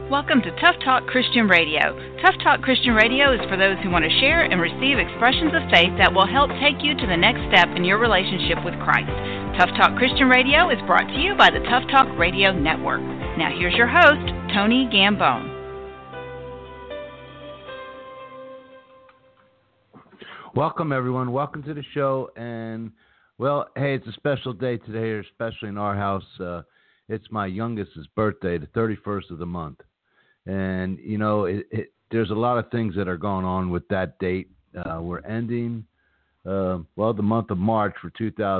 Welcome to Tough Talk Christian Radio. Tough Talk Christian Radio is for those who want to share and receive expressions of faith that will help take you to the next step in your relationship with Christ. Tough Talk Christian Radio is brought to you by the Tough Talk Radio Network. Now here's your host, Tony Gambone. Welcome, everyone. Welcome to the show. And, well, hey, it's a special day today, especially in our house. It's my youngest's birthday, the 31st of the month. And, you know, there's a lot of things that are going on with that date. We're ending, the month of March for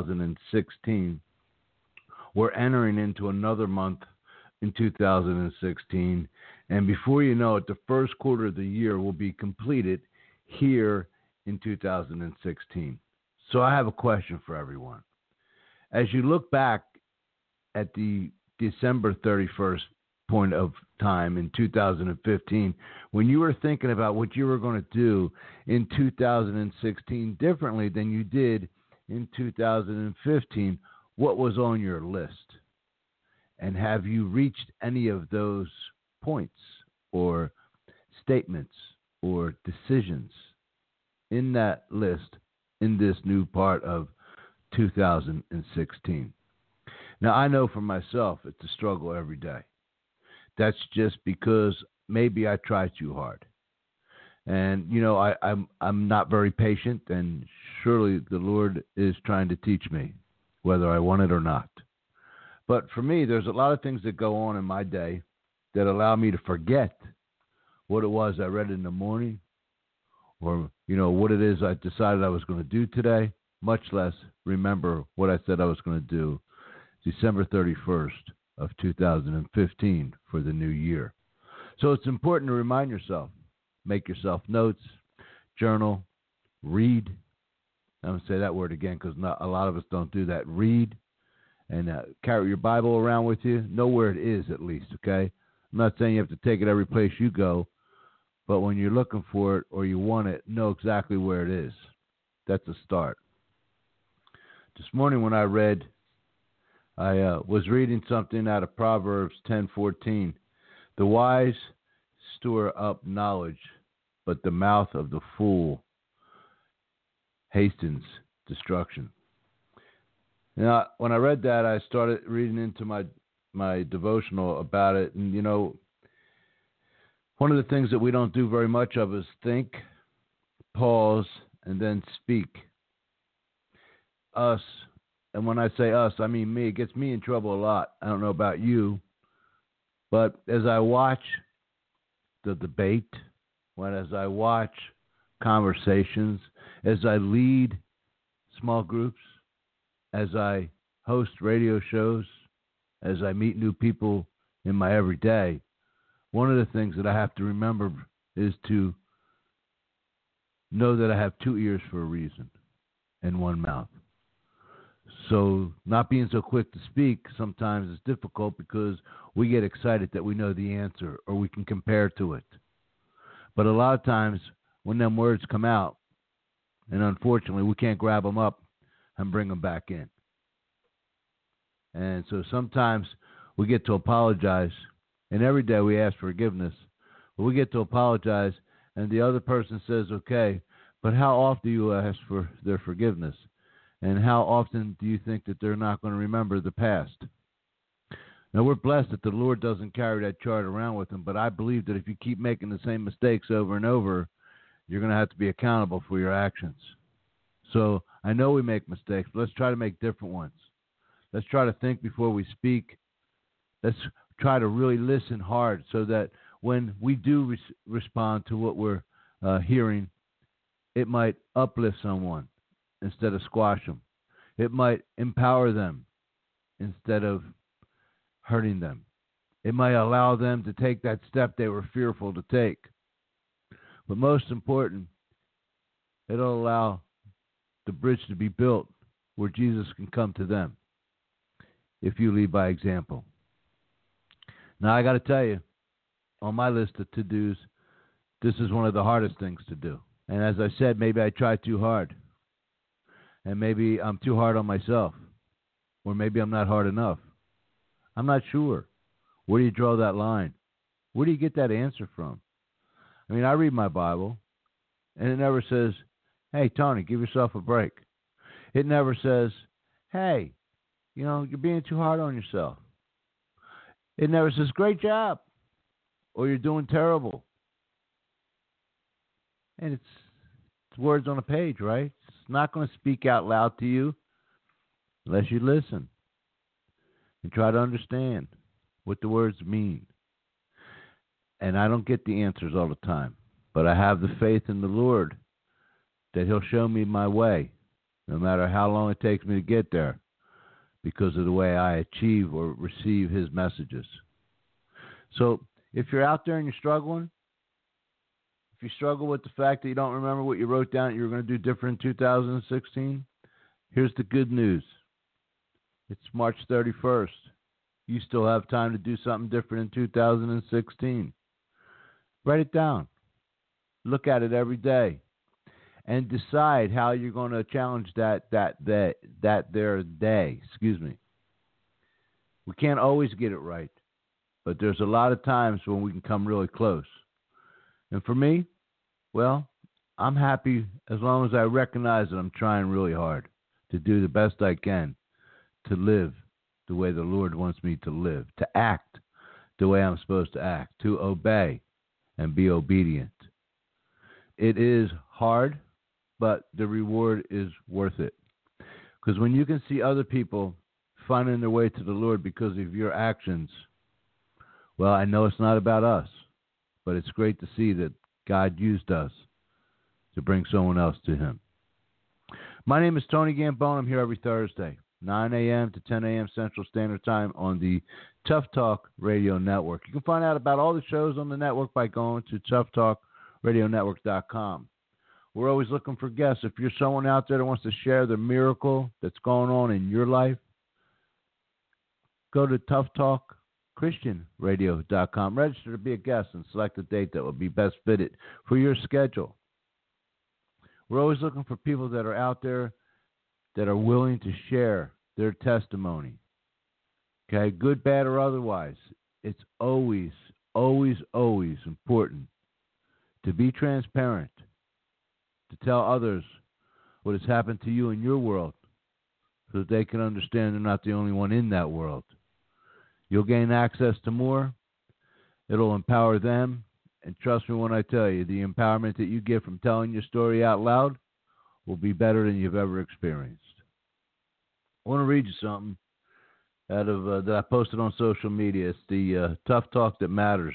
2016. We're entering into another month in 2016. And before you know it, the first quarter of the year will be completed here in 2016. So I have a question for everyone. As you look back at the December 31st point of time in 2015, when you were thinking about what you were going to do in 2016 differently than you did in 2015, what was on your list? And have you reached any of those points or statements or decisions in that list in this new part of 2016? Now, I know for myself, it's a struggle every day. That's just because maybe I try too hard. And, you know, I'm not very patient, and surely the Lord is trying to teach me, whether I want it or not. But for me, there's a lot of things that go on in my day that allow me to forget what it was I read in the morning, or, you know, what it is I decided I was going to do today, much less remember what I said I was going to do December 31st of 2015 for the new year. So it's important to remind yourself, make yourself notes, journal, read. I'm going to say that word again because a lot of us don't do that. Read and carry your Bible around with you. Know where it is at least, okay? I'm not saying you have to take it every place you go, but when you're looking for it or you want it, know exactly where it is. That's a start. This morning when I was reading something out of Proverbs 10:14. The wise store up knowledge, but the mouth of the fool hastens destruction. Now, when I read that, I started reading into my devotional about it. And, you know, one of the things that we don't do very much of is think, pause, and then speak. Us. And when I say us, I mean me. It gets me in trouble a lot. I don't know about you. But as I watch the debate, as I watch conversations, as I lead small groups, as I host radio shows, as I meet new people in my everyday, one of the things that I have to remember is to know that I have two ears for a reason and one mouth. So not being so quick to speak sometimes is difficult because we get excited that we know the answer or we can compare to it. But a lot of times when them words come out, and unfortunately we can't grab them up and bring them back in. And so sometimes we get to apologize, and every day we ask forgiveness, but we get to apologize and the other person says, okay, but how often do you ask for their forgiveness? And how often do you think that they're not going to remember the past? Now, we're blessed that the Lord doesn't carry that chart around with him, but I believe that if you keep making the same mistakes over and over, you're going to have to be accountable for your actions. So I know we make mistakes, but let's try to make different ones. Let's try to think before we speak. Let's try to really listen hard so that when we do respond to what we're hearing, it might uplift someone instead of squash them. It might empower them instead of hurting them. It might allow them to take that step they were fearful to take. But most important, it'll allow the bridge to be built where Jesus can come to them if you lead by example. Now, I got to tell you, on my list of to-dos, this is one of the hardest things to do. And as I said, maybe I try too hard. And maybe I'm too hard on myself. Or maybe I'm not hard enough. I'm not sure. Where do you draw that line? Where do you get that answer from? I mean, I read my Bible, and it never says, hey, Tony, give yourself a break. It never says, hey, you're being too hard on yourself. It never says, great job, or you're doing terrible. And it's words on a page, right? It's not going to speak out loud to you unless you listen and try to understand what the words mean. And I don't get the answers all the time, but I have the faith in the Lord that He'll show me my way, no matter how long it takes me to get there, because of the way I achieve or receive His messages. So if you're out there and you're struggling, if you struggle with the fact that you don't remember what you wrote down that you were going to do different in 2016, here's the good news. It's March 31st. You still have time to do something different in 2016. Write it down. Look at it every day. And decide how you're going to challenge that there day. We can't always get it right, but there's a lot of times when we can come really close. And for me, well, I'm happy as long as I recognize that I'm trying really hard to do the best I can to live the way the Lord wants me to live, to act the way I'm supposed to act, to obey and be obedient. It is hard, but the reward is worth it. Because when you can see other people finding their way to the Lord because of your actions, well, I know it's not about us, but it's great to see that God used us to bring someone else to Him. My name is Tony Gambone. I'm here every Thursday, 9 a.m. to 10 a.m. Central Standard Time on the Tough Talk Radio Network. You can find out about all the shows on the network by going to toughtalkradionetwork.com. We're always looking for guests. If you're someone out there that wants to share the miracle that's going on in your life, go to toughtalkchristianradio.com. Register to be a guest and select a date that will be best fitted for your schedule. We're always looking for people that are out there that are willing to share their testimony. Okay, good, bad, or otherwise. It's always, always, always important to be transparent, to tell others what has happened to you in your world so that they can understand they're not the only one in that world. You'll gain access to more. It'll empower them. And trust me when I tell you, the empowerment that you get from telling your story out loud will be better than you've ever experienced. I want to read you something out of that I posted on social media. It's the Tough Talk That Matters.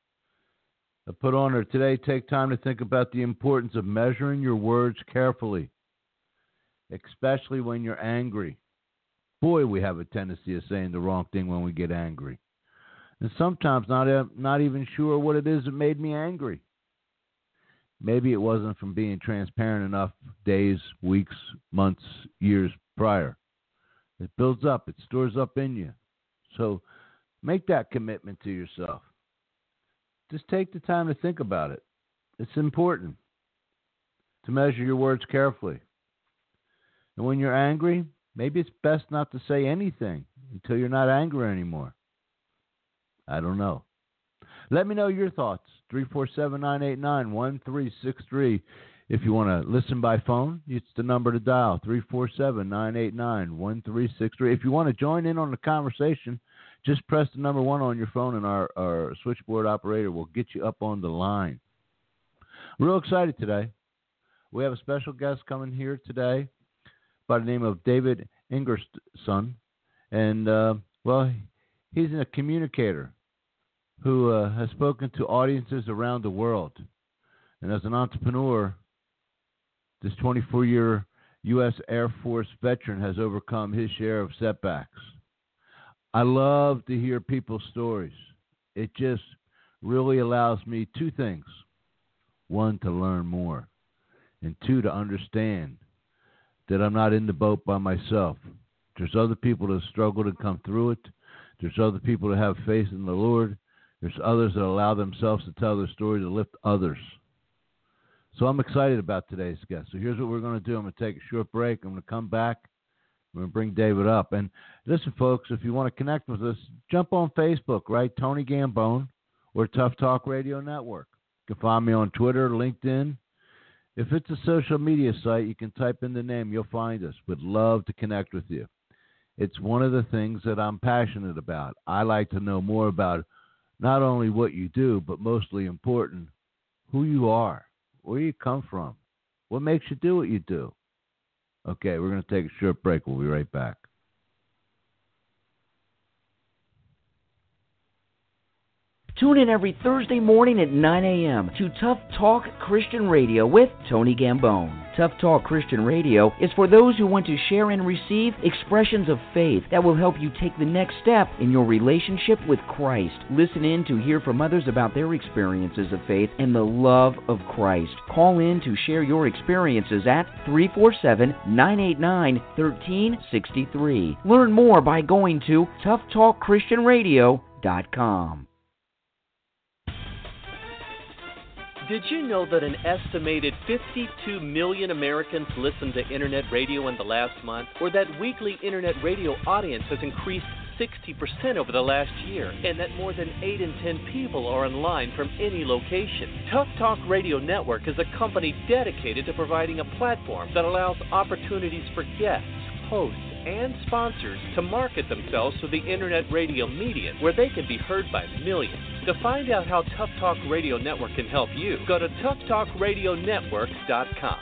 I put on there today, take time to think about the importance of measuring your words carefully, especially when you're angry. Boy, we have a tendency of saying the wrong thing when we get angry. And sometimes not even sure what it is that made me angry. Maybe it wasn't from being transparent enough days, weeks, months, years prior. It builds up. It stores up in you. So make that commitment to yourself. Just take the time to think about it. It's important to measure your words carefully. And when you're angry, maybe it's best not to say anything until you're not angry anymore. I don't know. Let me know your thoughts. 347-989-1363. If you want to listen by phone, it's the number to dial, 347-989-1363. If you want to join in on the conversation, just press the number 1 on your phone, and our switchboard operator will get you up on the line. I'm real excited today. We have a special guest coming here today by the name of David Ingerson. And, he's a communicator who has spoken to audiences around the world. And as an entrepreneur, this 24-year U.S. Air Force veteran has overcome his share of setbacks. I love to hear people's stories. It just really allows me 2 things. 1, to learn more. And 2, to understand that I'm not in the boat by myself. There's other people that struggle to come through it. There's other people that have faith in the Lord. There's others that allow themselves to tell their story to lift others. So I'm excited about today's guest. So here's what we're going to do. I'm going to take a short break. I'm going to come back. I'm going to bring David up. And listen, folks, if you want to connect with us, jump on Facebook, right? Tony Gambone, or Tough Talk Radio Network. You can find me on Twitter, LinkedIn. If it's a social media site, you can type in the name. You'll find us. Would love to connect with you. It's one of the things that I'm passionate about. I like to know more about not only what you do, but mostly important, who you are, where you come from, what makes you do what you do. Okay, we're going to take a short break. We'll be right back. Tune in every Thursday morning at 9 a.m. to Tough Talk Christian Radio with Tony Gambone. Tough Talk Christian Radio is for those who want to share and receive expressions of faith that will help you take the next step in your relationship with Christ. Listen in to hear from others about their experiences of faith and the love of Christ. Call in to share your experiences at 347-989-1363. Learn more by going to toughtalkchristianradio.com. Did you know that an estimated 52 million Americans listened to Internet radio in the last month? Or that weekly Internet radio audience has increased 60% over the last year, and that more than 8 in 10 people are online from any location? Tough Talk Radio Network is a company dedicated to providing a platform that allows opportunities for guests, hosts, and sponsors to market themselves to the Internet radio medium where they can be heard by millions. To find out how Tough Talk Radio Network can help you, go to toughtalkradionetwork.com.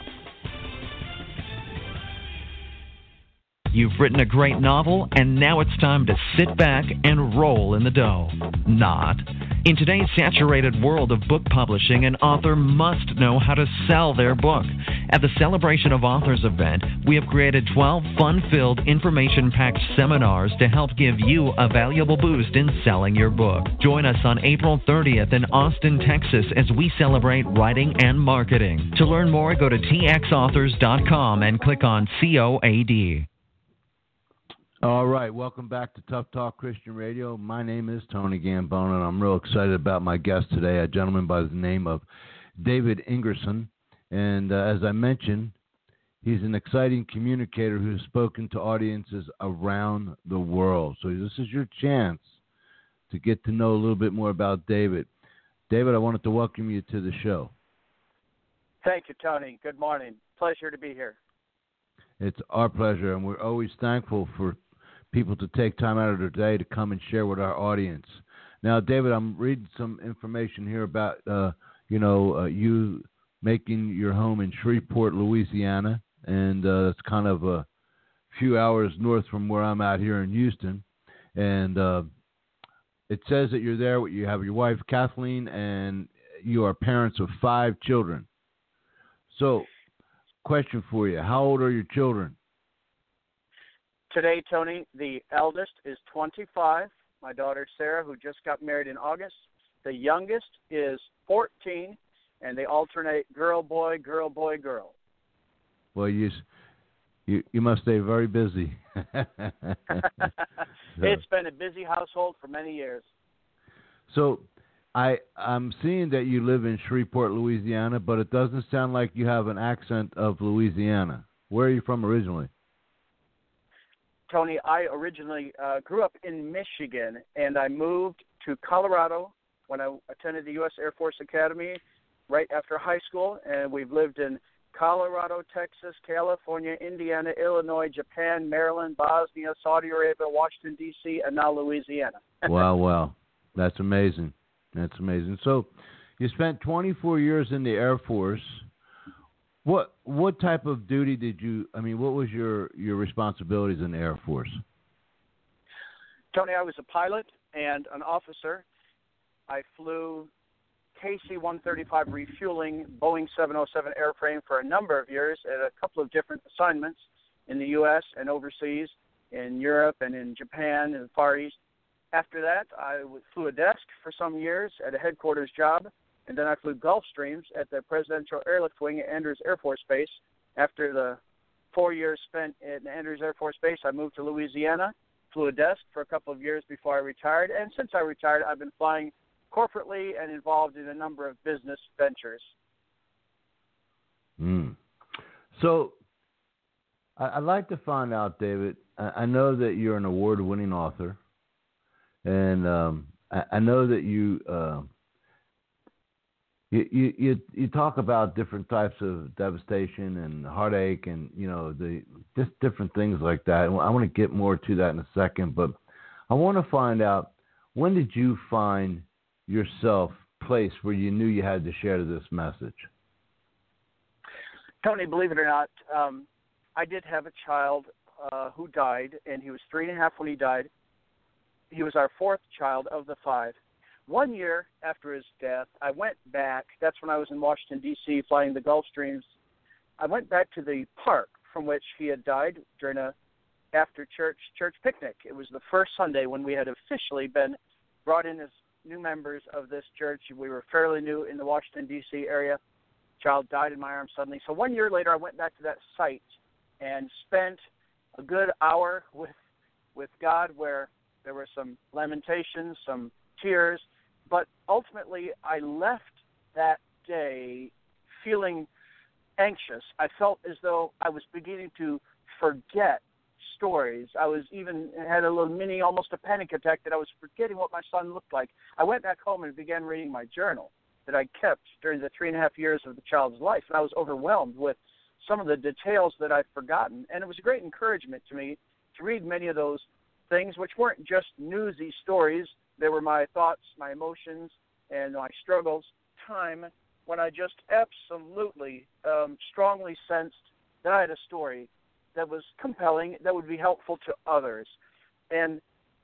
You've written a great novel, and now it's time to sit back and roll in the dough. Not. In today's saturated world of book publishing, an author must know how to sell their book. At the Celebration of Authors event, we have created 12 fun-filled, information-packed seminars to help give you a valuable boost in selling your book. Join us on April 30th in Austin, Texas, as we celebrate writing and marketing. To learn more, go to txauthors.com and click on COAD. All right, welcome back to Tough Talk Christian Radio. My name is Tony Gambone, and I'm real excited about my guest today, a gentleman by the name of David Ingerson. And as I mentioned, he's an exciting communicator who's spoken to audiences around the world. So this is your chance to get to know a little bit more about David. David, I wanted to welcome you to the show. Thank you, Tony. Good morning. Pleasure to be here. It's our pleasure, and we're always thankful for people to take time out of their day to come and share with our audience. Now, David, I'm reading some information here about, you making your home in Shreveport, Louisiana, and it's kind of a few hours north from where I'm at here in Houston. And it says that you're there. You have your wife, Kathleen, and you are parents of 5 children. So, question for you. How old are your children? Today, Tony, the eldest is 25. My daughter, Sarah, who just got married in August. The youngest is 14, and they alternate girl, boy, girl, boy, girl. Well, you must stay very busy. It's been a busy household for many years. So I'm seeing that you live in Shreveport, Louisiana, but it doesn't sound like you have an accent of Louisiana. Where are you from originally? Tony, I originally grew up in Michigan, and I moved to Colorado when I attended the U.S. Air Force Academy right after high school, and we've lived in Colorado, Texas, California, Indiana, Illinois, Japan, Maryland, Bosnia, Saudi Arabia, Washington, D.C., and now Louisiana. Wow. That's amazing. So you spent 24 years in the Air Force. What type of duty what was your responsibilities in the Air Force? Tony, I was a pilot and an officer. I flew KC-135 refueling Boeing 707 airframe for a number of years at a couple of different assignments in the U.S. and overseas, in Europe and in Japan and the Far East. After that, I flew a desk for some years at a headquarters job, and then I flew Gulfstreams at the Presidential Airlift Wing at Andrews Air Force Base. After the 4 years spent at Andrews Air Force Base, I moved to Louisiana, flew a desk for a couple of years before I retired, and since I retired, I've been flying corporately and involved in a number of business ventures. So I'd like to find out, David, I know that you're an award-winning author, and I know that you You talk about different types of devastation and heartache and just different things like that. And I want to get more to that in a second, but I want to find out, when did you find yourself placed where you knew you had to share this message? Tony, believe it or not, I did have a child who died, and he was 3.5 when he died. He was our 4th child of the 5. 1 year after his death, I went back. That's when I was in Washington, D.C., flying the Gulfstreams. I went back to the park from which he had died during a after-church picnic. It was the first Sunday when we had officially been brought in as new members of this church. We were fairly new in the Washington, D.C. area. Child died in my arms suddenly. So 1 year later, I went back to that site and spent a good hour with God, where there were some lamentations, some tears, but ultimately I left that day feeling anxious. I felt as though I was beginning to forget stories. I was even had a little almost a panic attack that I was forgetting what my son looked like. I went back home and began reading my journal that I kept during the 3.5 years of the child's life, and I was overwhelmed with some of the details that I'd forgotten, and it was a great encouragement to me to read many of those things, which weren't just newsy stories. They were my thoughts, my emotions, and my struggles. Time when I just absolutely strongly sensed that I had a story that was compelling, that would be helpful to others. And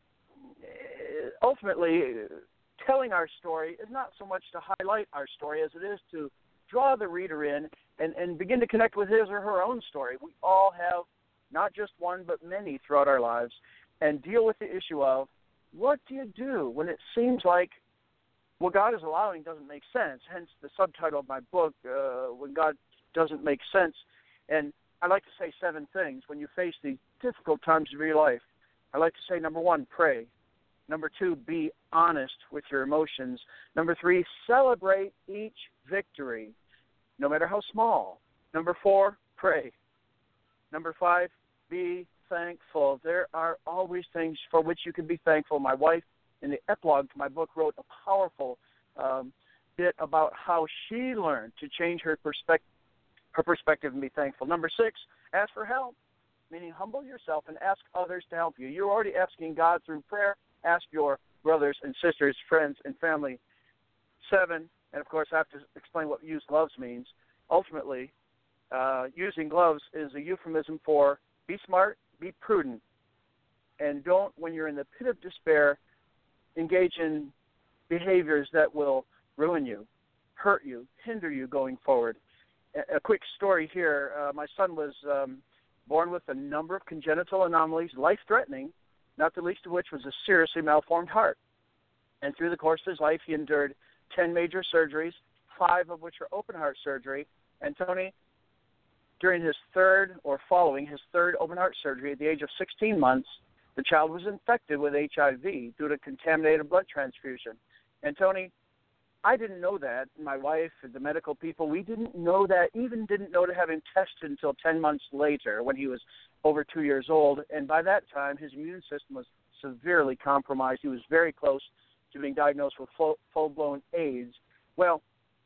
ultimately, telling our story is not so much to highlight our story as it is to draw the reader in and begin to connect with his or her own story. We all have not just one, but many throughout our lives, and deal with the issue of, what do you do when it seems like what God is allowing doesn't make sense? Hence the subtitle of my book, When God Doesn't Make Sense. And I like to say 7 things when you face these difficult times of your life. I like to say, number 1, pray. Number 2, be honest with your emotions. Number 3, celebrate each victory, no matter how small. Number 4, pray. Number 5, be thankful. There are always things for which you can be thankful. My wife, in the epilogue to my book, wrote a powerful bit about how she learned to change her perspective and be thankful. Number 6, ask for help, meaning humble yourself and ask others to help you. You're already asking God through prayer. Ask your brothers and sisters, friends, and family. 7, and of course I have to explain what use gloves means. Ultimately, using gloves is a euphemism for be smart, be prudent, and don't, when you're in the pit of despair, engage in behaviors that will ruin you, hurt you, hinder you going forward. A quick story here. My son was born with a number of congenital anomalies, life-threatening, not the least of which was a seriously malformed heart. And through the course of his life, he endured 10 major surgeries, 5 of which are open heart surgery. And Tony, during his third open heart surgery at the age of 16 months, the child was infected with HIV due to contaminated blood transfusion. And Tony, I didn't know that. My wife and the medical people, we didn't know that, even didn't know to have him tested until 10 months later when he was over 2 years old. And by that time, his immune system was severely compromised. He was very close to being diagnosed with full-blown AIDS. Well,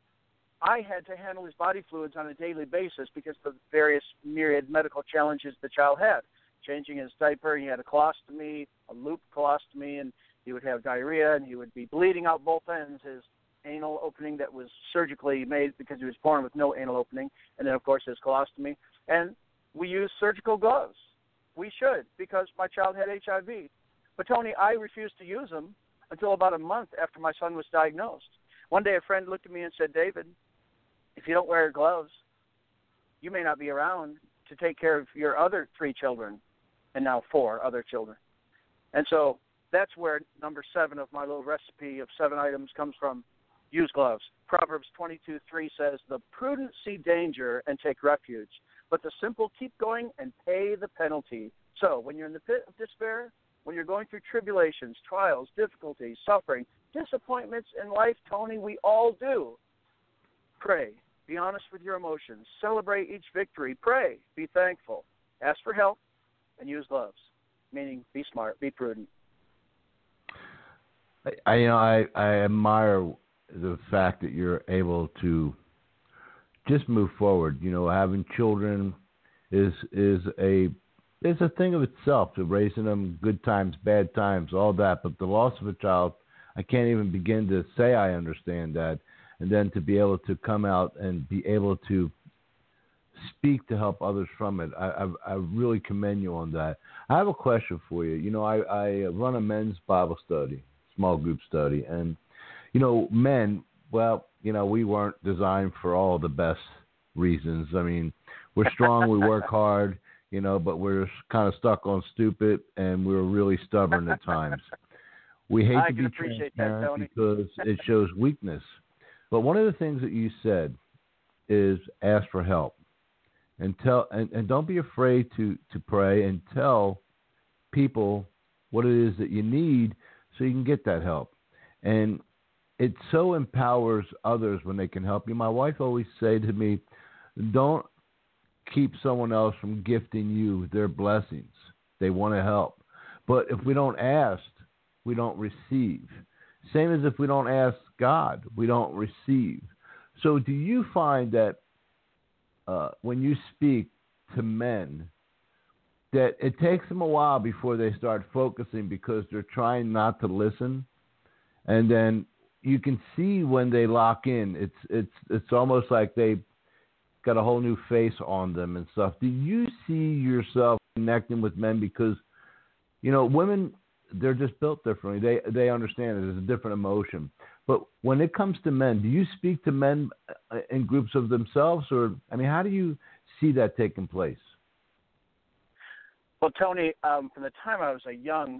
I had to handle his body fluids on a daily basis because of the various myriad medical challenges the child had. Changing his diaper, he had a colostomy, a loop colostomy, and he would have diarrhea, and he would be bleeding out both ends. His anal opening that was surgically made because he was born with no anal opening, and then, of course, his colostomy. And we use surgical gloves. We should, because my child had HIV. But, Tony, I refused to use them until about a month after my son was diagnosed. One day a friend looked at me and said, David, if you don't wear gloves, you may not be around to take care of your other 3 children, and now 4 other children. And so that's where number 7 of my little recipe of 7 items comes from. Use gloves. Proverbs 22:3 says, the prudent see danger and take refuge, but the simple keep going and pay the penalty. So when you're in the pit of despair, when you're going through tribulations, trials, difficulties, suffering, disappointments in life, Tony, we all do. Pray. Be honest with your emotions. Celebrate each victory. Pray. Be thankful. Ask for help and use gloves, meaning be smart, be prudent. I admire the fact that you're able to just move forward. You know, having children is a thing of itself, to raising them, good times, bad times, all that. But the loss of a child, I can't even begin to say I understand that. And then to be able to come out and be able to speak to help others from it, I really commend you on that. I have a question for you. You know, I run a men's Bible study, small group study, and you know, men, well, you know, we weren't designed for all the best reasons. I mean, we're strong, we work hard, you know, but we're kind of stuck on stupid, and we're really stubborn at times. We hate to be transparent because it shows weakness. But one of the things that you said is ask for help, and don't be afraid to pray and tell people what it is that you need so you can get that help. And it so empowers others when they can help you. My wife always say to me, don't keep someone else from gifting you their blessings. They want to help. But if we don't ask, we don't receive. Same as if we don't ask God, we don't receive. So do you find that when you speak to men, that it takes them a while before they start focusing because they're trying not to listen? And then you can see when they lock in, it's almost like they got a whole new face on them and stuff. Do you see yourself connecting with men? Because, you know, women, they're just built differently. They understand it. It's a different emotion. But when it comes to men, do you speak to men in groups of themselves? Or, I mean, how do you see that taking place? Well, Tony, from the time I was a young,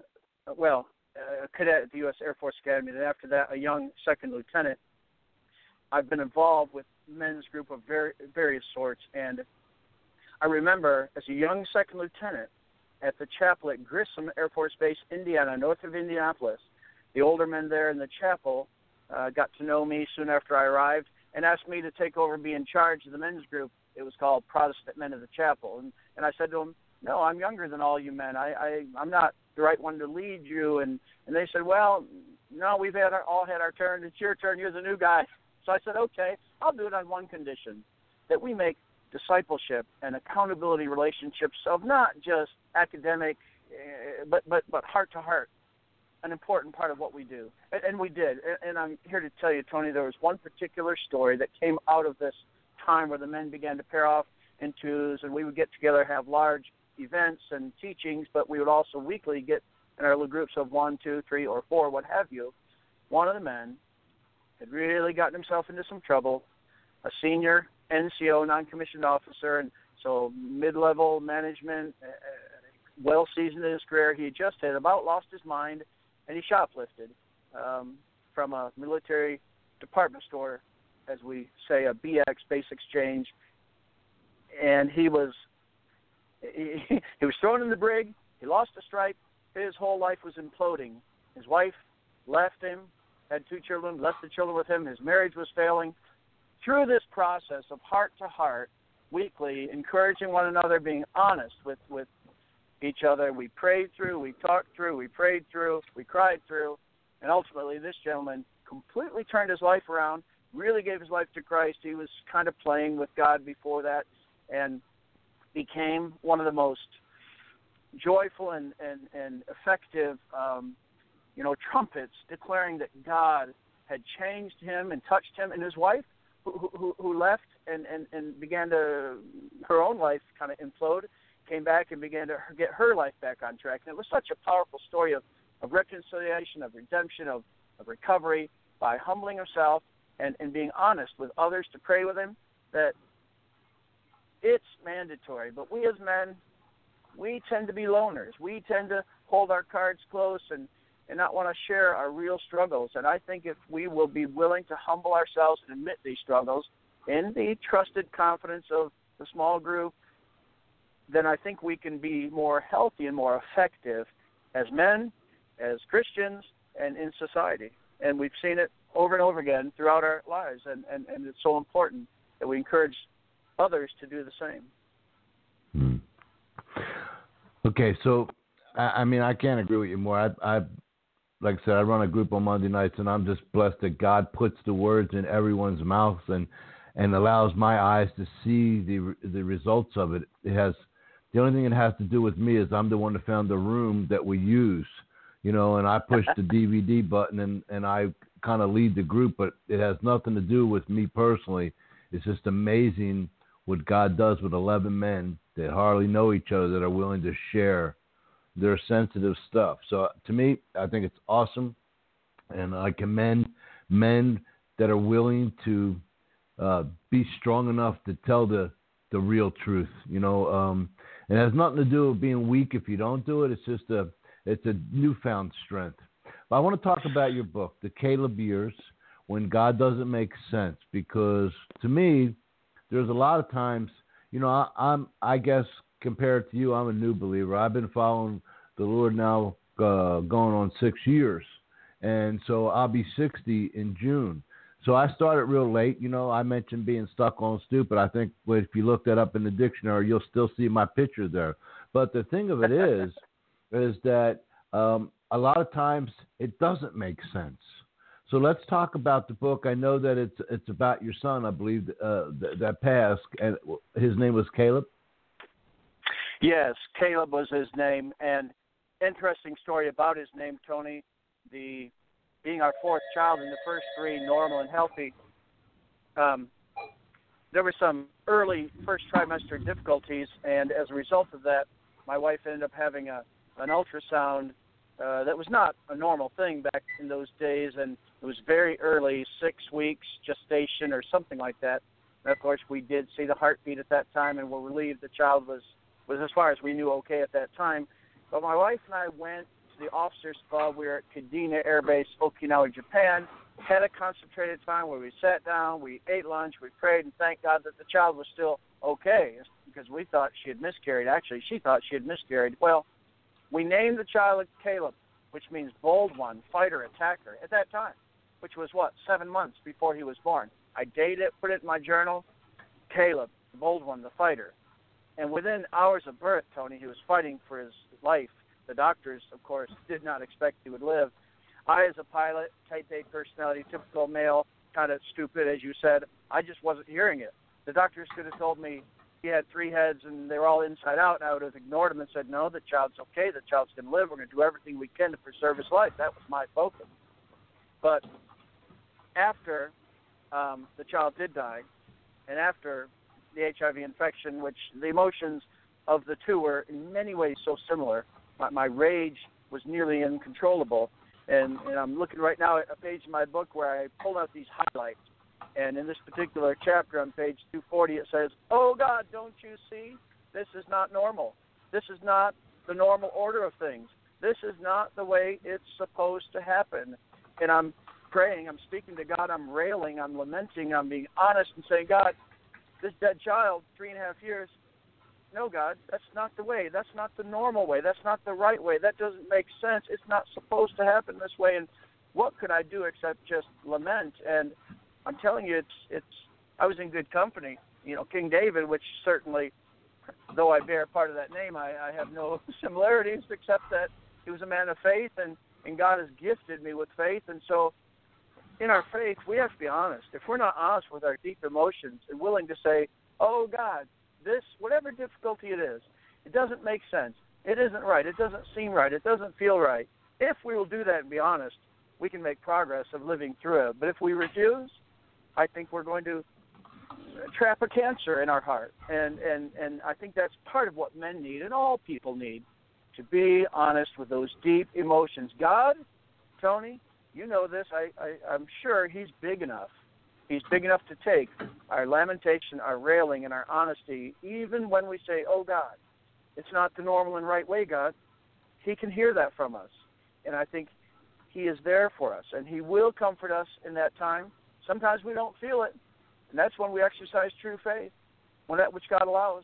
a cadet at the U.S. Air Force Academy, and after that, a young second lieutenant, I've been involved with men's group of various sorts. And I remember as a young second lieutenant at the chapel at Grissom Air Force Base, Indiana, north of Indianapolis, the older men there in the chapel got to know me soon after I arrived and asked me to take over and be in charge of the men's group. It was called Protestant Men of the Chapel. And I said to them, no, I'm younger than all you men. I'm not the right one to lead you. And they said, well, no, we've all had our turn. It's your turn. You're the new guy. So I said, okay, I'll do it on one condition, that we make discipleship and accountability relationships of not just academic, but heart to heart, an important part of what we do. And we did. And I'm here to tell you, Tony, there was one particular story that came out of this time where the men began to pair off in twos, and we would get together, have large events and teachings, but we would also weekly get in our little groups of 1, 2, 3, or 4, what have you. One of the men had really gotten himself into some trouble, a senior NCO, non-commissioned officer, and so mid-level management, well-seasoned in his career. He just had about lost his mind, and he shoplifted from a military department store, as we say, a BX, base exchange, and he was thrown in the brig. He lost a stripe. His whole life was imploding. His wife left him, had 2 children, left the children with him. His marriage was failing. Through this process of heart to heart, weekly, encouraging one another, being honest with each other, we prayed through, we talked through, we prayed through, we cried through, and ultimately this gentleman completely turned his life around, really gave his life to Christ. He was kind of playing with God before that, and became one of the most joyful and effective trumpets, declaring that God had changed him and touched him. And his wife, who left and began to, her own life kind of implode, came back and began to get her life back on track. And it was such a powerful story of reconciliation, of redemption, of recovery, by humbling himself and being honest with others to pray with him, that it's mandatory. But we as men, we tend to be loners. We tend to hold our cards close and not want to share our real struggles. And I think if we will be willing to humble ourselves and admit these struggles in the trusted confidence of the small group, then I think we can be more healthy and more effective as men, as Christians, and in society. And we've seen it over and over again throughout our lives. And it's so important that we encourage others to do the same. Okay, so I mean, I can't agree with you more. like I said, I run a group on Monday nights, and I'm just blessed that God puts the words in everyone's mouths and allows my eyes to see the results of it. The only thing it has to do with me is I'm the one that found the room that we use, and I push the DVD button and I kind of lead the group, but it has nothing to do with me personally. It's just amazing what God does with 11 men that hardly know each other that are willing to share their sensitive stuff. So to me, I think it's awesome, and I commend men that are willing to be strong enough to tell the real truth. It has nothing to do with being weak if you don't do it. It's a newfound strength. But I want to talk about your book, The Caleb Years, When God Doesn't Make Sense, because to me, there's a lot of times, I guess compared to you, I'm a new believer. I've been following the Lord now going on 6 years, and so I'll be 60 in June. So I started real late. I mentioned being stuck on stupid. I think if you look that up in the dictionary, you'll still see my picture there. But the thing of it is that a lot of times it doesn't make sense. So let's talk about the book. I know that it's about your son, I believe, that passed, and his name was Caleb? Yes, Caleb was his name, and interesting story about his name, Tony. Being our fourth child and the first three normal and healthy, there were some early first trimester difficulties, and as a result of that, my wife ended up having an ultrasound that was not a normal thing back in those days, and it was very early, 6 weeks gestation or something like that. And of course, we did see the heartbeat at that time, and were relieved the child was as far as we knew okay at that time. But my wife and I went to the officers' club. We were at Kadena Air Base, Okinawa, Japan. Had a concentrated time where we sat down, we ate lunch, we prayed, and thanked God that the child was still okay, because we thought she had miscarried. Actually, she thought she had miscarried. Well, we named the child Caleb, which means bold one, fighter, attacker, at that time, which was, 7 months before he was born. I dated it, put it in my journal, Caleb, the bold one, the fighter. And within hours of birth, Tony, he was fighting for his life. The doctors, of course, did not expect he would live. I, as a pilot, type A personality, typical male, kind of stupid, as you said, I just wasn't hearing it. The doctors could have told me he had 3 heads and they were all inside out, and I would have ignored them and said, no, the child's okay, the child's going to live, we're going to do everything we can to preserve his life. That was my focus. But after the child did die, and after the HIV infection, which the emotions of the two were in many ways so similar, my rage was nearly uncontrollable. And I'm looking right now at a page in my book where I pulled out these highlights. And in this particular chapter on page 240, it says, "Oh, God, don't you see? This is not normal. This is not the normal order of things. This is not the way it's supposed to happen." And I'm praying, I'm speaking to God, I'm railing, I'm lamenting, I'm being honest and saying, God, this dead child, 3.5 years, no, God, that's not the way. That's not the normal way. That's not the right way. That doesn't make sense. It's not supposed to happen this way. And what could I do except just lament? And I'm telling you, I was in good company. King David, which certainly, though I bear part of that name, I have no similarities except that he was a man of faith, and God has gifted me with faith. And so in our faith, we have to be honest. If we're not honest with our deep emotions and willing to say, oh, God, this, whatever difficulty it is, it doesn't make sense. It isn't right. It doesn't seem right. It doesn't feel right. If we will do that and be honest, we can make progress of living through it. But if we refuse, I think we're going to trap a cancer in our heart. And I think that's part of what men need and all people need, to be honest with those deep emotions. God, Tony, you know this. I'm sure he's big enough. He's big enough to take our lamentation, our railing, and our honesty, even when we say, oh, God, it's not the normal and right way, God. He can hear that from us. And I think he is there for us, and he will comfort us in that time. Sometimes we don't feel it, and that's when we exercise true faith. When that which God allows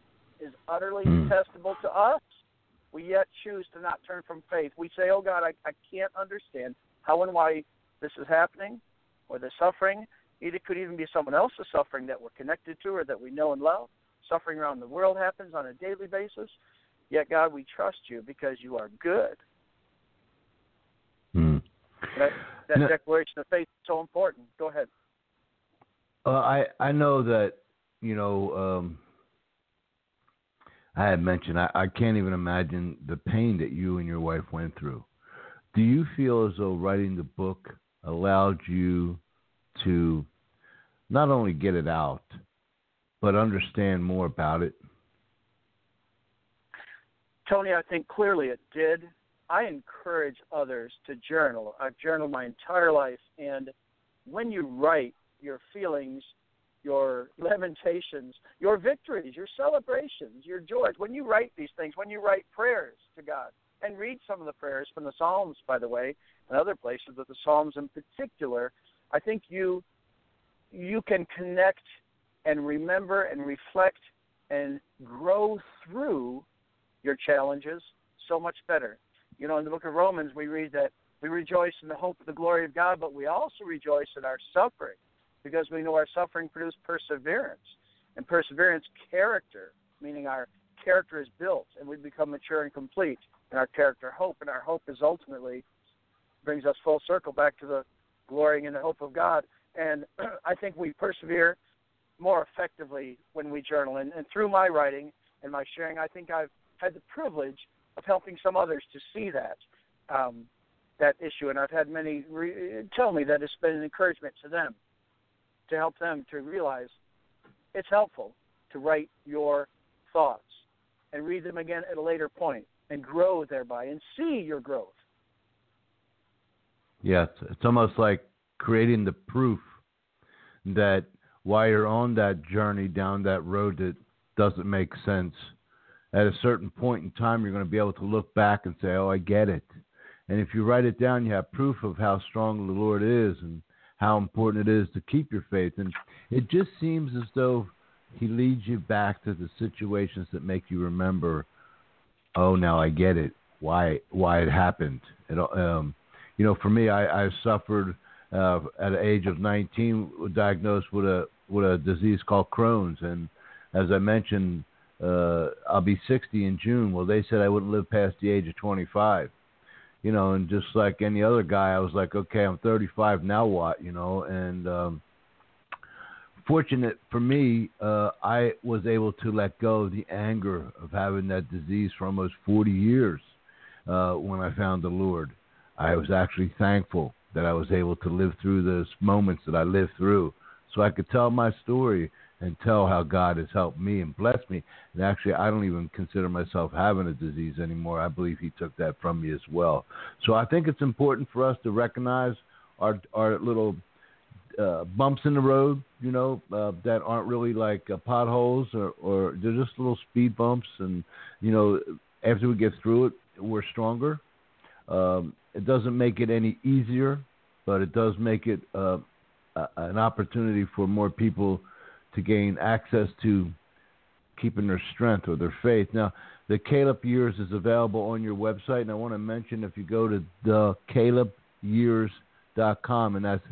is utterly detestable to us, we yet choose to not turn from faith. We say, oh, God, I can't understand how and why this is happening, or the suffering. It could even be someone else's suffering that we're connected to or that we know and love. Suffering around the world happens on a daily basis. Yet, God, we trust you because you are good. That declaration of faith is so important. Go ahead. I know that, I had mentioned I can't even imagine the pain that you and your wife went through. Do you feel as though writing the book allowed you to not only get it out, but understand more about it? Tony, I think clearly it did. I encourage others to journal. I've journaled my entire life, and when you write your feelings, your lamentations, your victories, your celebrations, your joys, when you write these things, when you write prayers to God, and read some of the prayers from the Psalms, by the way, and other places, but the Psalms in particular, I think you can connect and remember and reflect and grow through your challenges so much better. In the book of Romans, we read that we rejoice in the hope of the glory of God, but we also rejoice in our suffering because we know our suffering produces perseverance. And perseverance, character, meaning our character is built and we become mature and complete. And our character, hope. And our hope is ultimately brings us full circle back to the glorying in the hope of God. And I think we persevere more effectively when we journal. And through my writing and my sharing, I think I've had the privilege of helping some others to see that issue. And I've had many tell me that it's been an encouragement to them, to help them to realize it's helpful to write your thoughts and read them again at a later point and grow thereby and see your growth. Yeah, it's almost like creating the proof that while you're on that journey down that road that doesn't make sense, at a certain point in time, you're going to be able to look back and say, oh, I get it. And if you write it down, you have proof of how strong the Lord is and how important it is to keep your faith. And it just seems as though he leads you back to the situations that make you remember, oh, now I get it, why it happened. For me, I suffered at the age of 19, diagnosed with a disease called Crohn's. And as I mentioned, I'll be 60 in June. Well, they said I wouldn't live past the age of 25. And just like any other guy, I was like, okay, I'm 35, now what? And fortunate for me, I was able to let go of the anger of having that disease for almost 40 years when I found the Lord. I was actually thankful that I was able to live through those moments that I lived through so I could tell my story and tell how God has helped me and blessed me. And actually, I don't even consider myself having a disease anymore. I believe he took that from me as well. So I think it's important for us to recognize our little bumps in the road, that aren't really like potholes or they're just little speed bumps. And, after we get through it, we're stronger. It doesn't make it any easier, but it does make it an opportunity for more people to gain access to keeping their strength or their faith. Now, the Caleb Years is available on your website, and I want to mention if you go to thecalebyears.com, and that's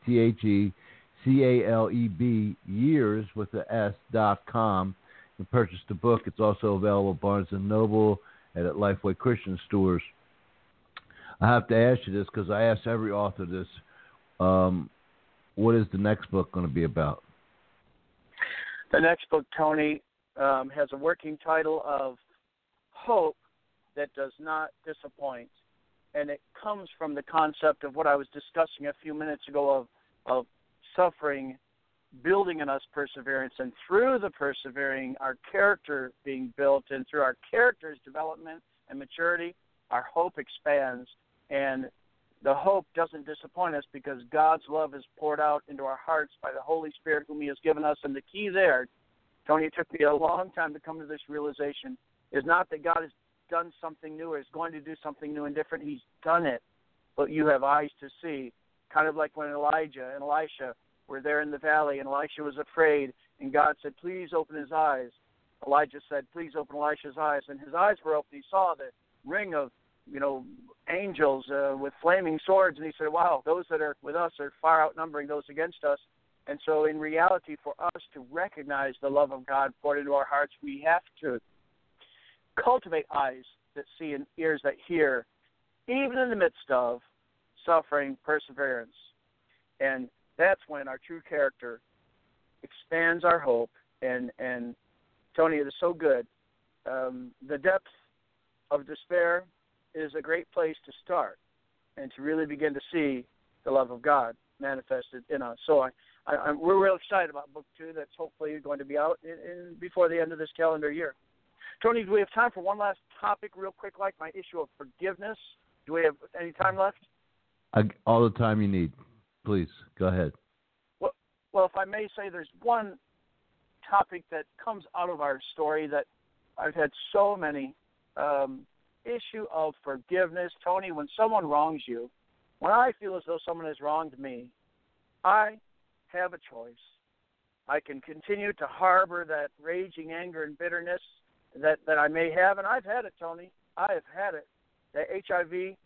TheCaleb years with the S.com, and purchase the book. It's also available at Barnes & Noble and at Lifeway Christian stores. I have to ask you this because I ask every author this. What is the next book going to be about? The next book, Tony, has a working title of Hope That Does Not Disappoint. And it comes from the concept of what I was discussing a few minutes ago of suffering, building in us perseverance, and through the persevering, our character being built, and through our character's development and maturity, our hope expands. And the hope doesn't disappoint us because God's love is poured out into our hearts by the Holy Spirit whom he has given us. And the key there, Tony, it took me a long time to come to this realization, is not that God has done something new or is going to do something new and different. He's done it, but you have eyes to see. Kind of like when Elijah and Elisha were there in the valley and Elisha was afraid and God said, please open his eyes. Elijah said, please open Elisha's eyes. And his eyes were open. He saw the ring of angels with flaming swords, and he said, wow, those that are with us are far outnumbering those against us. And so in reality, for us to recognize the love of God poured into our hearts, we have to cultivate eyes that see and ears that hear, even in the midst of suffering, perseverance. And that's when our true character expands our hope. And Tony, it is so good. The depth of despair is a great place to start and to really begin to see the love of God manifested in us. So we're real excited about Book 2 that's hopefully going to be out before the end of this calendar year. Tony, do we have time for one last topic real quick, like my issue of forgiveness? Do we have any time left? All the time you need. Please, go ahead. Well, if I may say, there's one topic that comes out of our story that I've had so many issue of forgiveness. Tony, when someone wrongs you, when I feel as though someone has wronged me, I have a choice. I can continue to harbor that raging anger and bitterness that I may have, and I've had it, Tony. I have had it. The HIV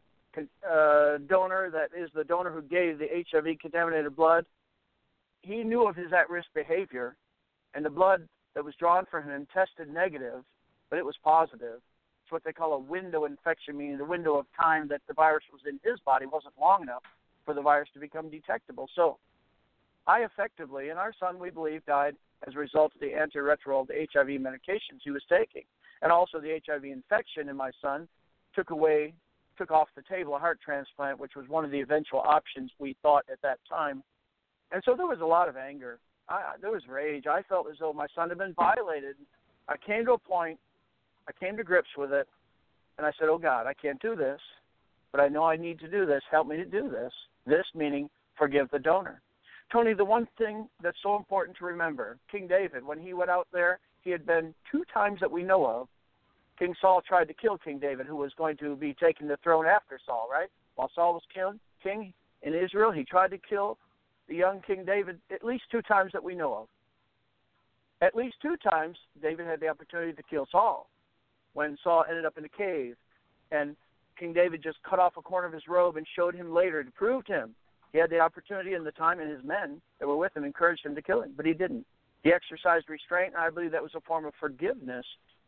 donor, that is the donor who gave the HIV-contaminated blood, he knew of his at-risk behavior, and the blood that was drawn from him tested negative, but it was positive. It's what they call a window infection, meaning the window of time that the virus was in his body wasn't long enough for the virus to become detectable. So I effectively, and our son, we believe, died as a result of the antiretroviral, the HIV medications he was taking. And also the HIV infection in my son took off the table a heart transplant, which was one of the eventual options we thought at that time. And so there was a lot of anger. There was rage. I felt as though my son had been violated. I came to a point, I came to grips with it, and I said, oh, God, I can't do this, but I know I need to do this. Help me to do this. This meaning forgive the donor. Tony, the one thing that's so important to remember, King David, when he went out there, he had been 2 times that we know of. King Saul tried to kill King David, who was going to be taking the throne after Saul, right? While Saul was king in Israel, he tried to kill the young King David at least 2 times that we know of. At least 2 times, David had the opportunity to kill Saul when Saul ended up in a cave. And King David just cut off a corner of his robe and showed him later to prove to him. He had the opportunity and the time, and his men that were with him encouraged him to kill him, but he didn't. He exercised restraint, and I believe that was a form of forgiveness.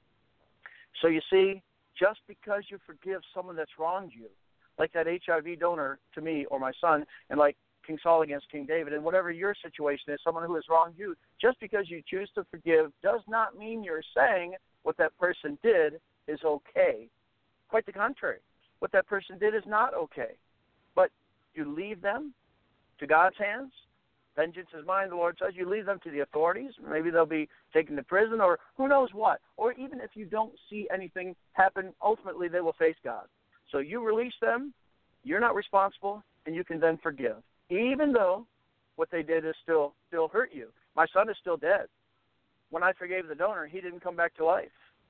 So you see, just because you forgive someone that's wronged you, like that HIV donor to me or my son, and like King Saul against King David, and whatever your situation is, someone who has wronged you, just because you choose to forgive does not mean you're saying what that person did is okay. Quite the contrary. What that person did is not okay. But you leave them to God's hands. Vengeance is mine, the Lord says. You leave them to the authorities. Maybe they'll be taken to prison or who knows what. Or even if you don't see anything happen, ultimately they will face God. So you release them. You're not responsible, and you can then forgive. Even though what they did is still hurt you. My son is still dead. When I forgave the donor, he didn't come back to life.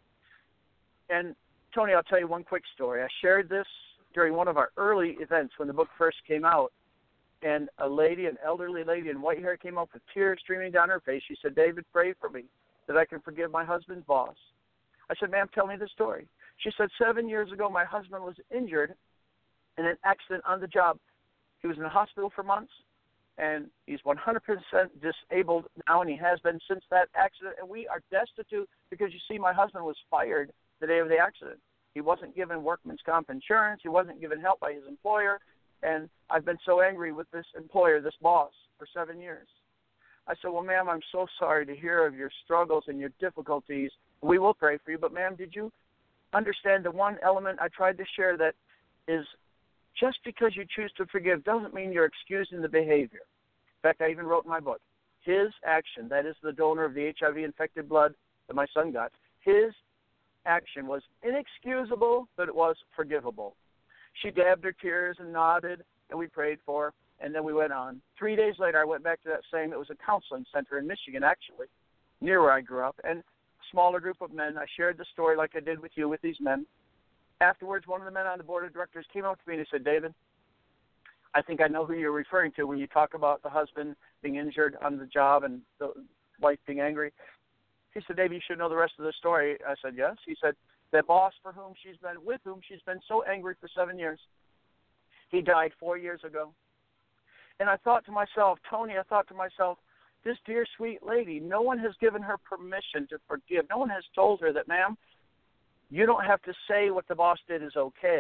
And, Tony, I'll tell you one quick story. I shared this during one of our early events when the book first came out. And a lady, an elderly lady in white hair, came up with tears streaming down her face. She said, David, pray for me that I can forgive my husband's boss. I said, ma'am, tell me the story. She said, 7 years ago, my husband was injured in an accident on the job. He was in the hospital for months, and he's 100% disabled now, and he has been since that accident. And we are destitute because, you see, my husband was fired the day of the accident. He wasn't given workman's comp insurance. He wasn't given help by his employer. And I've been so angry with this employer, this boss, for 7 years. I said, well, ma'am, I'm so sorry to hear of your struggles and your difficulties. We will pray for you. But, ma'am, did you understand the one element I tried to share that is just because you choose to forgive doesn't mean you're excusing the behavior. In fact, I even wrote in my book, his action, that is the donor of the HIV-infected blood that my son got, his action was inexcusable, but it was forgivable. She dabbed her tears and nodded, and we prayed for her, and then we went on. 3 days later, I went back to that same, it was a counseling center in Michigan, actually, near where I grew up, and a smaller group of men. I shared the story like I did with you with these men. Afterwards, one of the men on the board of directors came up to me and he said, David, I think I know who you're referring to when you talk about the husband being injured on the job and the wife being angry. He said, David, you should know the rest of the story. I said, yes. He said, the boss with whom she's been so angry for 7 years, he died 4 years ago. And I thought to myself, Tony, this dear sweet lady, no one has given her permission to forgive. No one has told her that, ma'am, you don't have to say what the boss did is okay.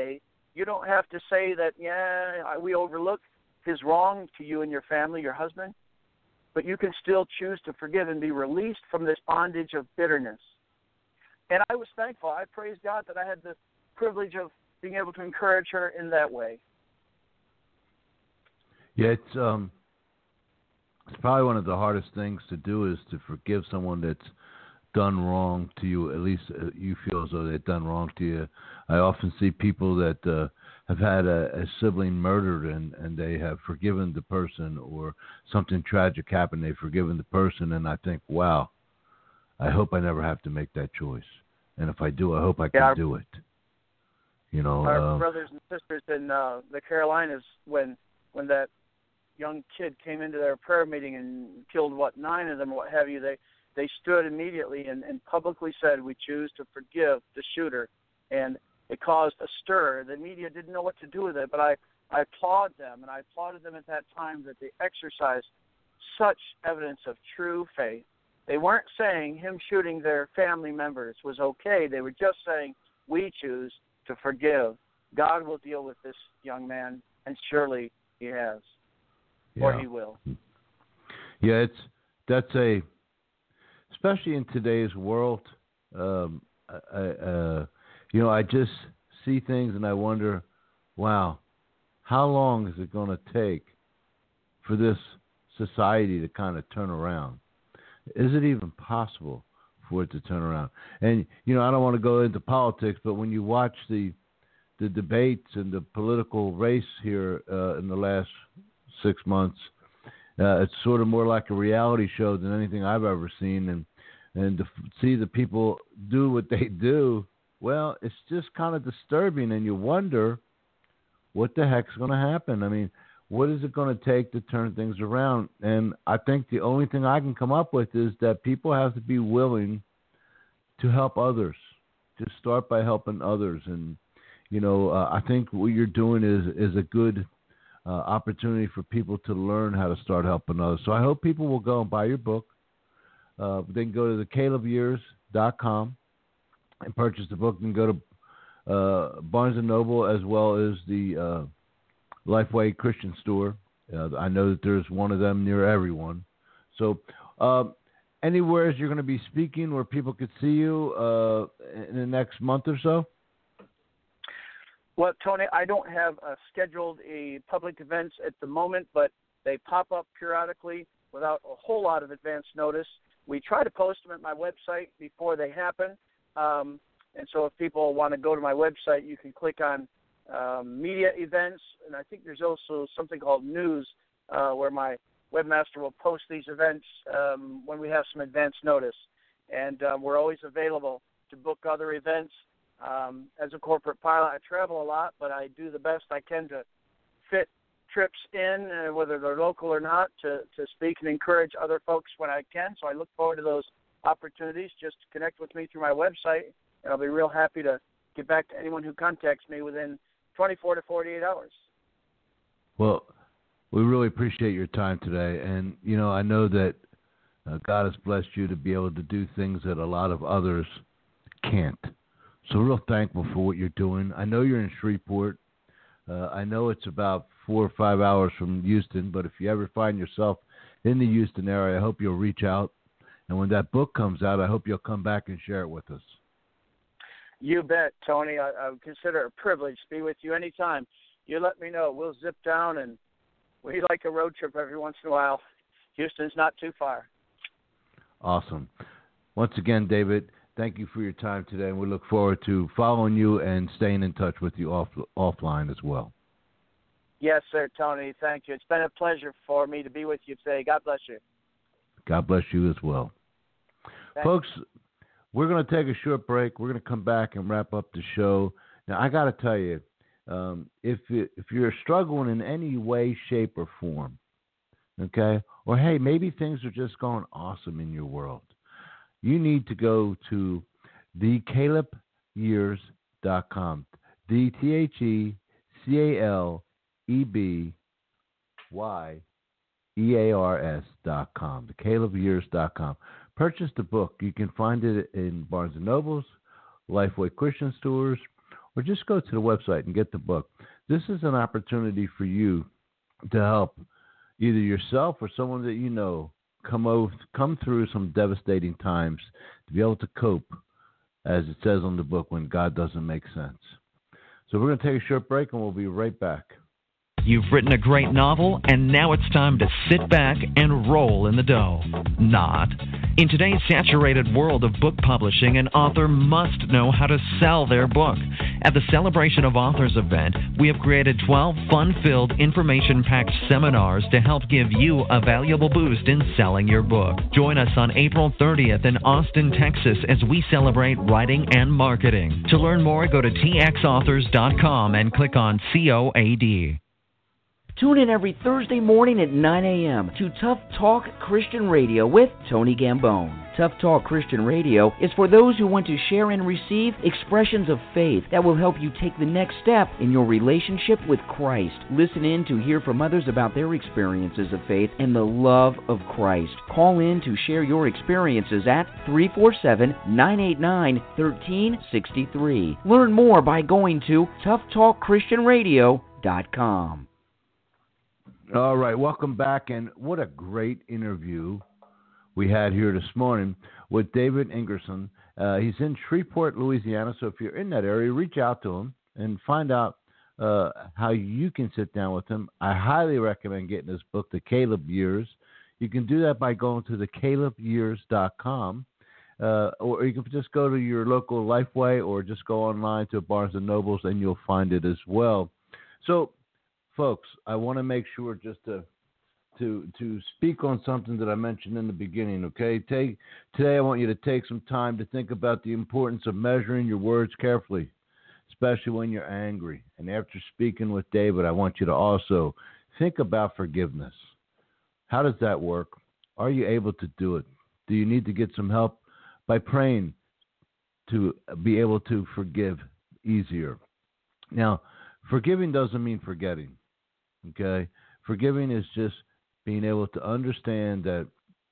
You don't have to say that, we overlook his wrong to you and your family, your husband, but you can still choose to forgive and be released from this bondage of bitterness. And I was thankful. I praise God that I had the privilege of being able to encourage her in that way. Yeah, it's probably one of the hardest things to do is to forgive someone that's done wrong to you. At least you feel as though they've done wrong to you. I often see people that have had a sibling murdered and they have forgiven the person, or something tragic happened, they've forgiven the person, and I think, wow, I hope I never have to make that choice. And if I do, I hope I can do it. You know, our brothers and sisters in the Carolinas, when that young kid came into their prayer meeting and killed 9 of them, or what have you, they stood immediately and publicly said, we choose to forgive the shooter. And it caused a stir. The media didn't know what to do with it, but I applaud them, and I applauded them at that time that they exercised such evidence of true faith. They weren't saying him shooting their family members was okay. They were just saying, we choose to forgive. God will deal with this young man, and surely he has, or he will. Yeah, especially in today's world, I just see things and I wonder, wow, how long is it going to take for this society to kind of turn around? Is it even possible for it to turn around? And, I don't want to go into politics, but when you watch the debates and the political race here in the last 6 months, it's sort of more like a reality show than anything I've ever seen. And to see the people do what they do, well, it's just kind of disturbing, and you wonder what the heck's going to happen. I mean, what is it going to take to turn things around? And I think the only thing I can come up with is that people have to be willing to help others. Just start by helping others. And, I think what you're doing is a good opportunity for people to learn how to start helping others. So I hope people will go and buy your book. They can go to thecalebyears.com and purchase the book. And go to Barnes & Noble as well as the Lifeway Christian Store. I know that there's one of them near everyone. So anywhere you're going to be speaking where people could see you in the next month or so? Well, Tony, I don't have scheduled public events at the moment, but they pop up periodically without a whole lot of advance notice. We try to post them at my website before they happen. And so if people want to go to my website, you can click on media events. And I think there's also something called news where my webmaster will post these events when we have some advance notice. And we're always available to book other events. As a corporate pilot, I travel a lot, but I do the best I can to fit trips in, whether they're local or not, to speak and encourage other folks when I can. So I look forward to those opportunities. Just connect with me through my website, and I'll be real happy to get back to anyone who contacts me within 24 to 48 hours. Well, we really appreciate your time today. And, I know that God has blessed you to be able to do things that a lot of others can't. So real thankful for what you're doing. I know you're in Shreveport. I know it's about 4 or 5 hours from Houston, but if you ever find yourself in the Houston area, I hope you'll reach out. And when that book comes out, I hope you'll come back and share it with us. You bet, Tony. I would consider it a privilege to be with you anytime. You let me know. We'll zip down, and we like a road trip every once in a while. Houston's not too far. Awesome. Once again, David, thank you for your time today, and we look forward to following you and staying in touch with you offline as well. Yes, sir, Tony. Thank you. It's been a pleasure for me to be with you today. God bless you. God bless you as well. Thanks. Folks, we're going to take a short break. We're going to come back and wrap up the show. Now, I got to tell you, if you're struggling in any way, shape, or form, okay, or hey, maybe things are just going awesome in your world, you need to go to thecalebyears.com. TheCalebyears.com. Thecalebyears.com. Purchase the book. You can find it in Barnes & Nobles, Lifeway Christian Stores, or just go to the website and get the book. This is an opportunity for you to help either yourself or someone that you know come through some devastating times, to be able to cope, as it says on the book, when God doesn't make sense. So we're going to take a short break, and we'll be right back. You've written a great novel, and now it's time to sit back and roll in the dough. Not. In today's saturated world of book publishing, an author must know how to sell their book. At the Celebration of Authors event, we have created 12 fun-filled, information-packed seminars to help give you a valuable boost in selling your book. Join us on April 30th in Austin, Texas, as we celebrate writing and marketing. To learn more, go to txauthors.com and click on COAD. Tune in every Thursday morning at 9 a.m. to Tough Talk Christian Radio with Tony Gambone. Tough Talk Christian Radio is for those who want to share and receive expressions of faith that will help you take the next step in your relationship with Christ. Listen in to hear from others about their experiences of faith and the love of Christ. Call in to share your experiences at 347-989-1363. Learn more by going to toughtalkchristianradio.com. All right, welcome back, and what a great interview we had here this morning with David Ingerson. He's in Shreveport, Louisiana, so if you're in that area, reach out to him and find out how you can sit down with him. I highly recommend getting this book, The Caleb Years. You can do that by going to thecalebyears.com, or you can just go to your local Lifeway or just go online to Barnes & Nobles, and you'll find it as well. So, folks, I want to make sure just to speak on something that I mentioned in the beginning, okay? Today I want you to take some time to think about the importance of measuring your words carefully, especially when you're angry. And after speaking with David, I want you to also think about forgiveness. How does that work? Are you able to do it? Do you need to get some help by praying to be able to forgive easier? Now, forgiving doesn't mean forgetting. Okay, forgiving is just being able to understand that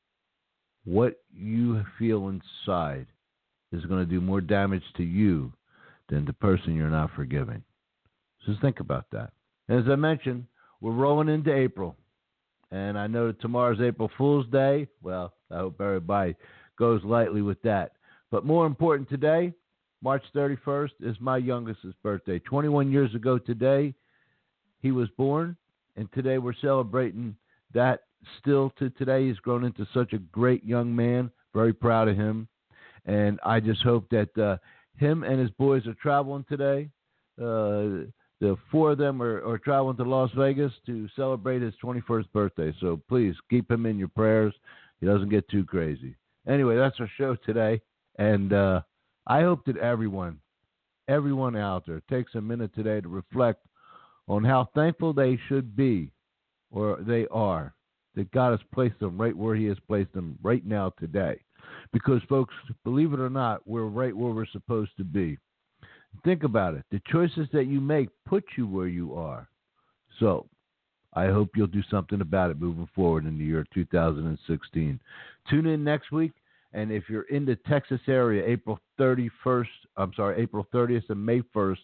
what you feel inside is going to do more damage to you than the person you're not forgiving. Just think about that. As I mentioned, we're rolling into April, and I know that tomorrow's April Fool's Day. Well, I hope everybody goes lightly with that. But more important today, March 31st, is my youngest's birthday. 21 years ago today, he was born, and today we're celebrating that still to today. He's grown into such a great young man. Very proud of him. And I just hope that him and his boys are traveling today. The four of them are traveling to Las Vegas to celebrate his 21st birthday. So please keep him in your prayers. He doesn't get too crazy. Anyway, that's our show today. And I hope that everyone out there takes a minute today to reflect on how thankful they should be, or they are, that God has placed them right where he has placed them right now today. Because, folks, believe it or not, we're right where we're supposed to be. Think about it. The choices that you make put you where you are. So I hope you'll do something about it moving forward in the year 2016. Tune in next week. And if you're in the Texas area, April 30th and May 1st,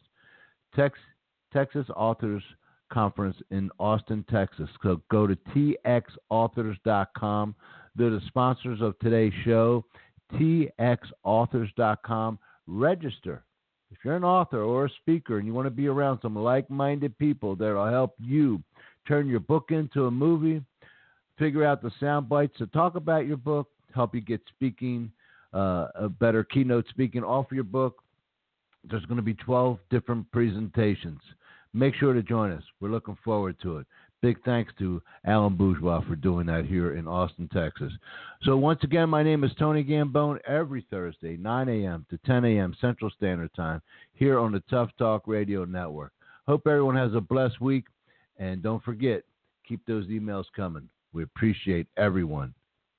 Texas Authors Conference in Austin, Texas. So go to txauthors.com. They're the sponsors of today's show, txauthors.com. Register. If you're an author or a speaker and you want to be around some like-minded people that will help you turn your book into a movie, figure out the sound bites to talk about your book, help you get speaking, a better keynote speaking off your book, there's going to be 12 different presentations. Make sure to join us. We're looking forward to it. Big thanks to Alan Bourgeois for doing that here in Austin, Texas. So once again, my name is Tony Gambone. Every Thursday, 9 a.m. to 10 a.m. Central Standard Time here on the Tough Talk Radio Network. Hope everyone has a blessed week. And don't forget, keep those emails coming. We appreciate everyone.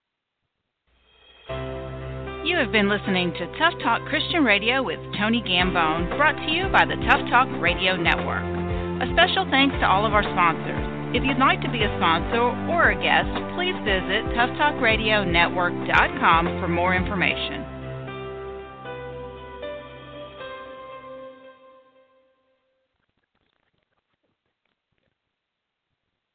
You have been listening to Tough Talk Christian Radio with Tony Gambone, brought to you by the Tough Talk Radio Network. A special thanks to all of our sponsors. If you'd like to be a sponsor or a guest, please visit toughtalkradionetwork.com for more information.